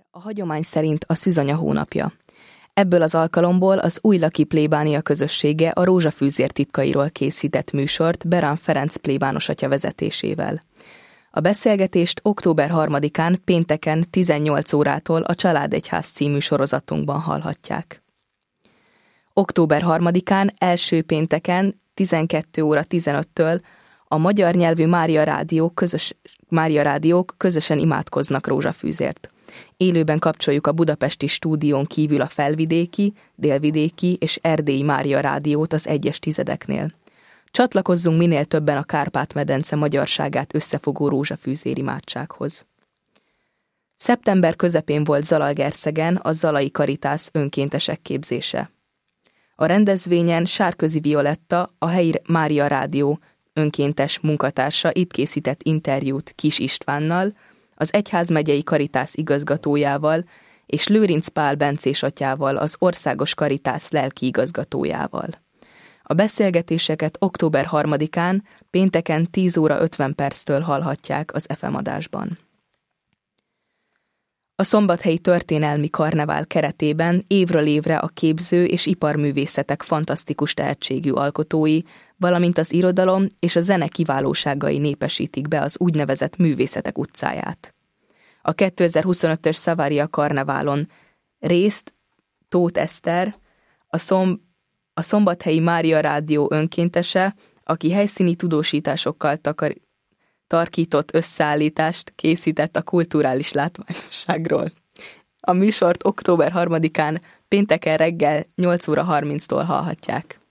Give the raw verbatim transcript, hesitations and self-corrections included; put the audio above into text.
a hagyomány szerint a szűzanya hónapja. Ebből az alkalomból az Újlaki plébánia közössége a rózsafűzér titkairól készített műsort Berán Ferenc plébános atya vezetésével. A beszélgetést október harmadikán pénteken tizennyolc órától a Családegyház című sorozatunkban hallhatják. október harmadikán első pénteken tizenkét óra tizenöttől a magyar nyelvű Mária Rádiók, közös, Mária Rádiók közösen imádkoznak rózsafűzért. Élőben kapcsoljuk a budapesti stúdión kívül a felvidéki, délvidéki és erdélyi Mária Rádiót az egyes tizedeknél. Csatlakozzunk minél többen a Kárpát-medence magyarságát összefogó rózsafűzér imádsághoz. Szeptember közepén volt Zalaegerszegen a Zalai Karitász önkéntesek képzése. A rendezvényen Sárközi Violetta, a helyi Mária Rádió önkéntes munkatársa itt készített interjút Kis Istvánnal, az egyházmegyei Karitász igazgatójával és Lőrinc Pál bencés atyával, az Országos Karitász lelki igazgatójával. A beszélgetéseket október harmadikán, pénteken tíz óra ötven perctől hallhatják az ef em adásban. A Szombathelyi Történelmi Karnevál keretében évről évre a képző és iparművészetek fantasztikus tehetségű alkotói, valamint az irodalom és a zene kiválóságai népesítik be az úgynevezett Művészetek utcáját. A kétezer-huszonötös Savaria Karneválon részt Tóth Eszter, a, szom, a Szombathelyi Mária Rádió önkéntese, aki helyszíni tudósításokkal takar, tarkított összeállítást készített a kulturális látványosságról. A műsort október harmadikán pénteken reggel nyolc óra harminctól hallhatják.